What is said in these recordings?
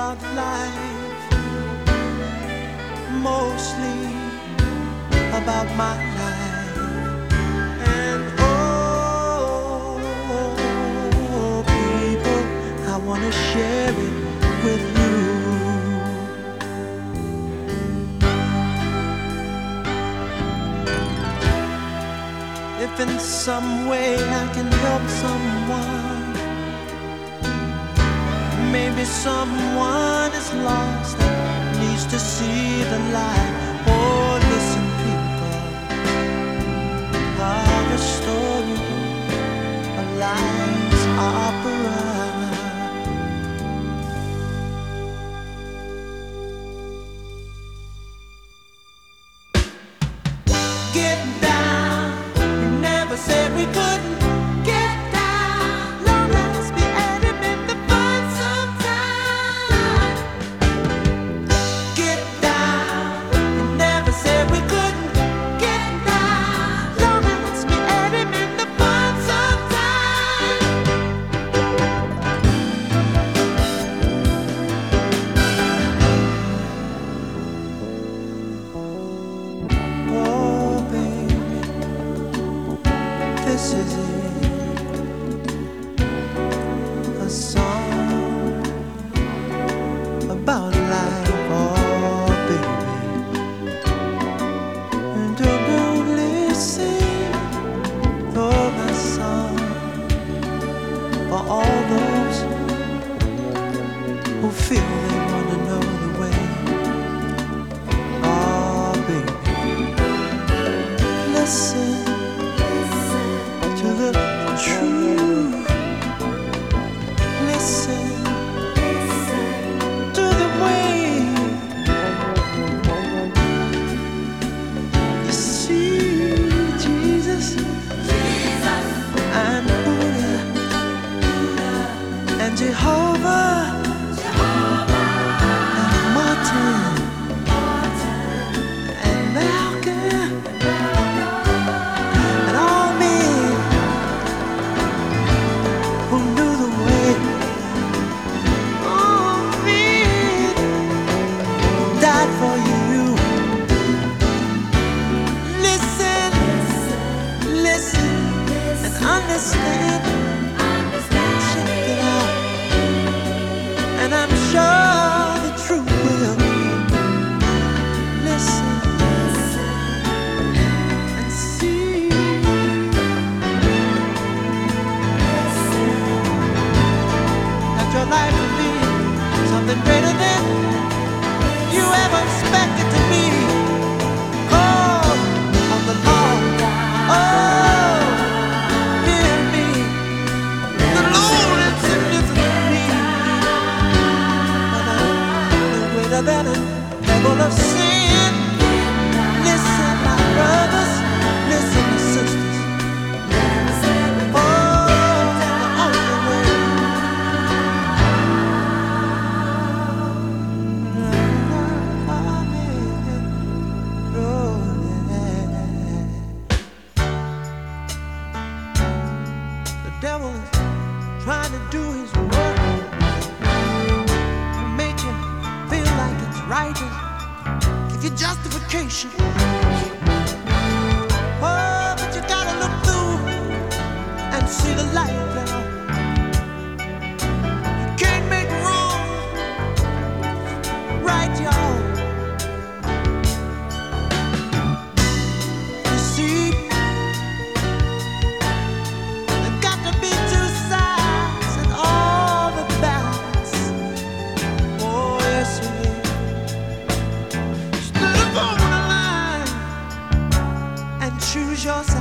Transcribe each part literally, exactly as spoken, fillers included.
about life, mostly about my life. And oh, people, I want to share it with you. If in some way I can help someone, maybe someone is lost and needs to see the light. Oh, listen, people, how the story of life's opera. Get down, we never said we couldn't. Get down, long as we added in the fun sometime. Get down, we never said we couldn't. Get down, long as we added in the fun sometime. Oh, baby, this is it. A song about life, oh baby. And don't listen for my song, for all those who feel they wanna know the way. Oh baby, listen to the truth. Listen to the way you see Jesus, and Buddha, and Jehovah, and Martin, and Malcolm, and all men who knew the way. Oh, men died for you. Listen, listen, and understand. Check it out, and I'm sure the truth will. Listen and see that your life will be something greater than you ever expected to be. Call on the Lord. Oh, hear me. The Lord is in this me. But I'm greater than a devil of sin. Listen, my brothers. Listen, my sisters. Oh, the only way. The devil is trying to do his work, make you feel like it's right, and give you justification. Oh, but you gotta look through and see the light now. You can't make wrong right, y'all. You see, there've got to be two sides and all the balance. Oh, yes, it is. Step on the line and choose your side.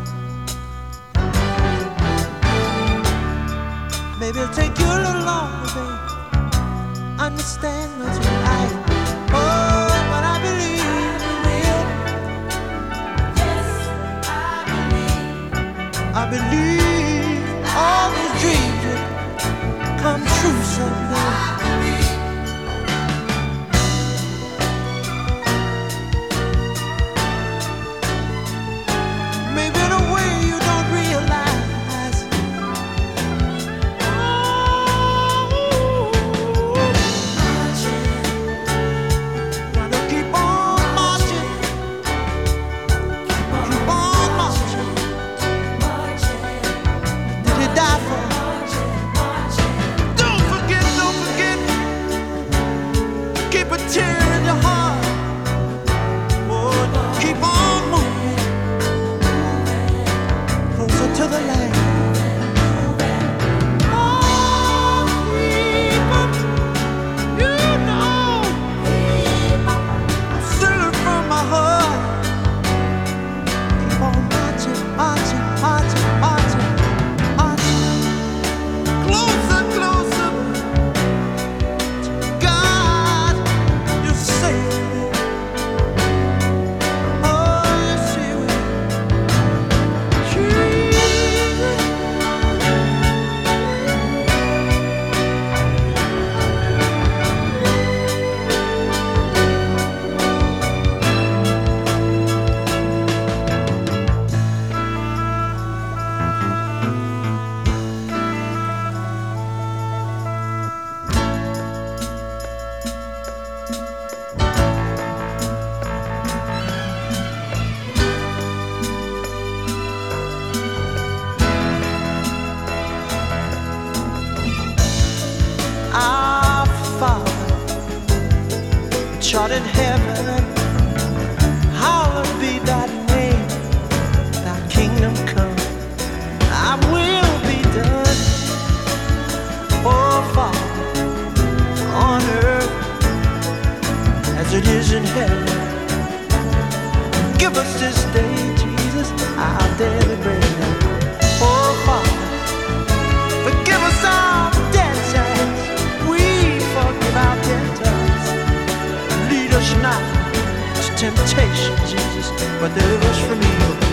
Maybe it'll take you a little longer, babe. Understand what's right. Oh, but I believe you will. I believe all these dreams will come true someday. Maybe in a way you don't realize. Oh, art in heaven, hallowed be thy name, thy kingdom come, thy will be done, oh Father, on earth as it is in heaven. Give us this day, Jesus, our daily bread. Oh Father, forgive us our debts as we forgive our debtors. Lead us not to temptation, Jesus, but deliver us from evil.